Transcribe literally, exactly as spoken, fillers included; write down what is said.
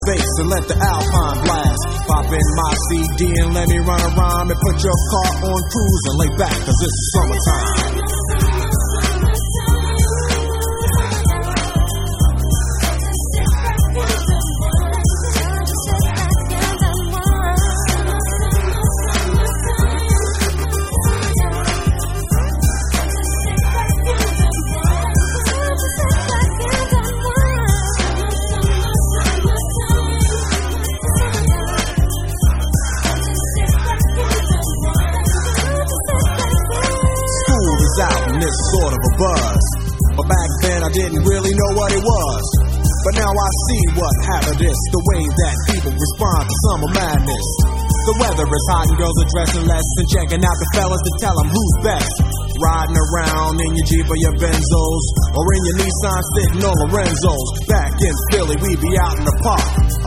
bass and let the Alpine blast. Pop in my C D and let me run around and put your car on cruise and lay back, cause it's summertime. Out in this sort of a buzz, but back then I didn't really know what it was. But now I see what happened is the way that people respond to summer madness. The weather is hot and girls are dressing less and checking out the fellas to tell them who's best. Riding around in your Jeep or your Benzos, or in your Nissan sitting on Lorenzo's. Back in Philly we be out in the park,